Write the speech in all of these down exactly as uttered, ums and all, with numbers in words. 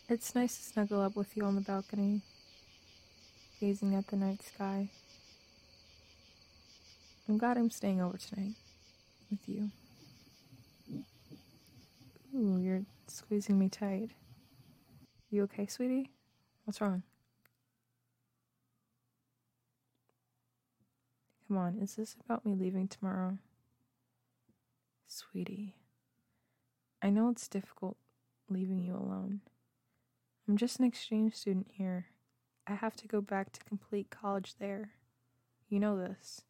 It's nice to snuggle up with you on the balcony, gazing at the night sky. I'm glad I'm staying over tonight with you. Ooh, you're squeezing me tight. You okay, sweetie? What's wrong? Come on, is this about me leaving tomorrow? Sweetie, I know it's difficult leaving you alone. I'm just an exchange student here. I have to go back to complete college there. You know this.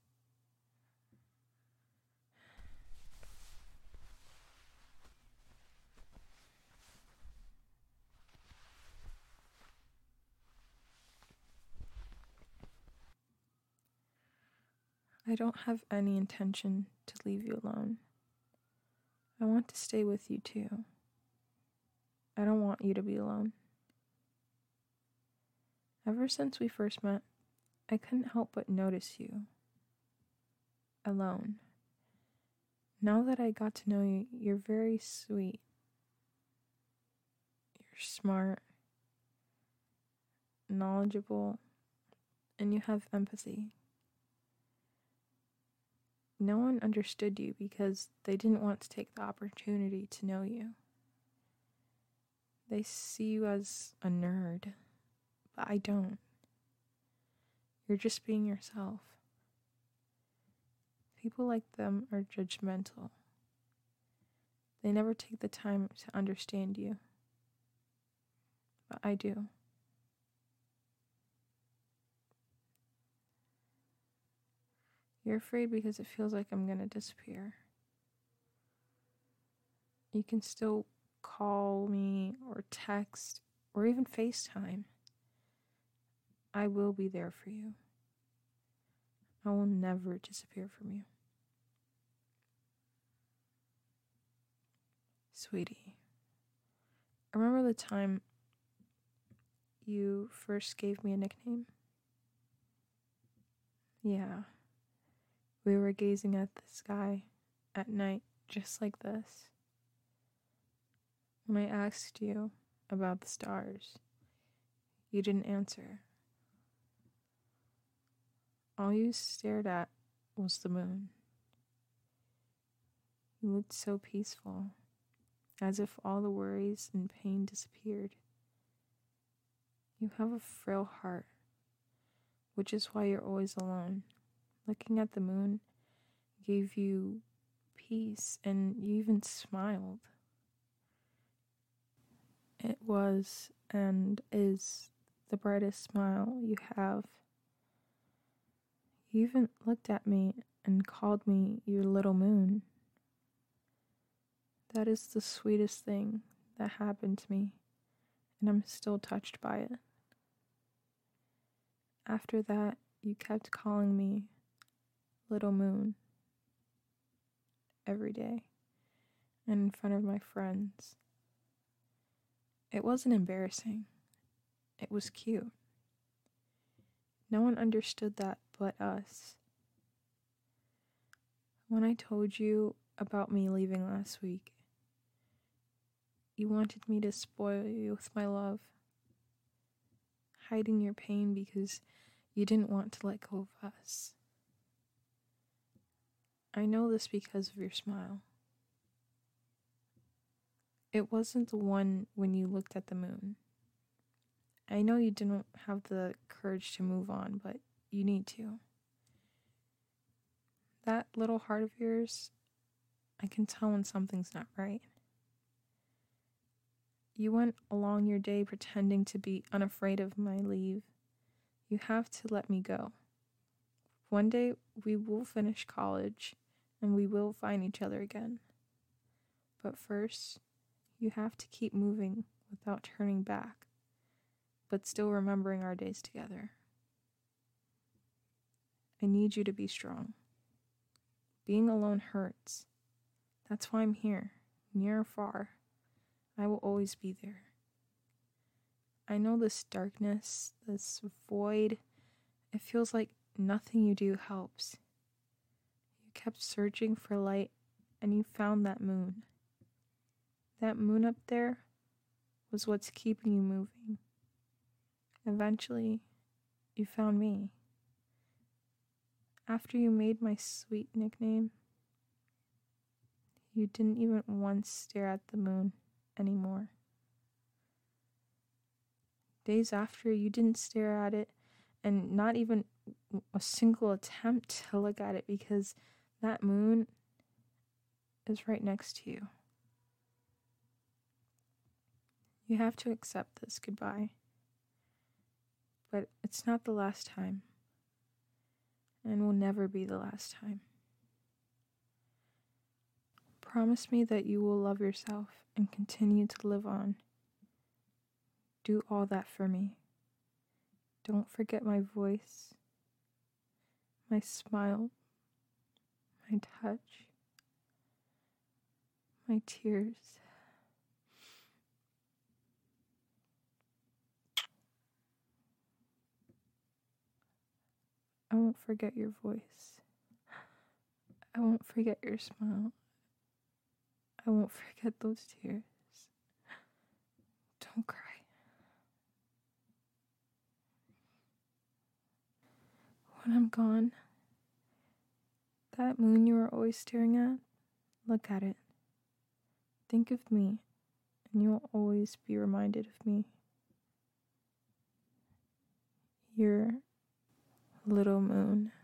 I don't have any intention to leave you alone. I want to stay with you too. I don't want you to be alone. Ever since we first met, I couldn't help but notice you. Alone. Now that I got to know you, you're very sweet. You're smart, knowledgeable, and you have empathy. No one understood you because they didn't want to take the opportunity to know you. They see you as a nerd, but I don't. You're just being yourself. People like them are judgmental. They never take the time to understand you. But I do. You're afraid because it feels like I'm gonna disappear. You can still call me or text or even FaceTime. I will be there for you. I will never disappear from you. Sweetie, remember the time you first gave me a nickname? Yeah. We were gazing at the sky at night just like this. When I asked you about the stars, you didn't answer. All you stared at was the moon. You looked so peaceful, as if all the worries and pain disappeared. You have a frail heart, which is why you're always alone. Looking at the moon gave you peace, and you even smiled. It was and is the brightest smile you have. You even looked at me and called me your little moon. That is the sweetest thing that happened to me, and I'm still touched by it. After that, you kept calling me Little Moon every day and in front of my friends. It wasn't embarrassing. It was cute. No one understood that but us. When I told you about me leaving last week, you wanted me to spoil you with my love, hiding your pain because you didn't want to let go of us. I know this because of your smile. It wasn't the one when you looked at the moon. I know you didn't have the courage to move on, but you need to. That little heart of yours, I can tell when something's not right. You went along your day pretending to be unafraid of my leave. You have to let me go. One day we will finish college and we will find each other again. But first, you have to keep moving without turning back, but still remembering our days together. I need you to be strong. Being alone hurts. That's why I'm here, near or far. I will always be there. I know this darkness, this void, it feels like nothing you do helps. You kept searching for light and you found that moon. That moon up there was what's keeping you moving. Eventually, you found me. After you made my sweet nickname, you didn't even once stare at the moon anymore. Days after, you didn't stare at it, and not even a single attempt to look at it, because that moon is right next to you. You have to accept this goodbye. But it's not the last time, and will never be the last time. Promise me that you will love yourself and continue to live on. Do all that for me. Don't forget my voice, my smile, my touch, my tears. I won't forget your voice. I won't forget your smile. I won't forget those tears. Don't cry. When I'm gone, that moon you were always staring at, look at it. Think of me, and you'll always be reminded of me. Your little moon.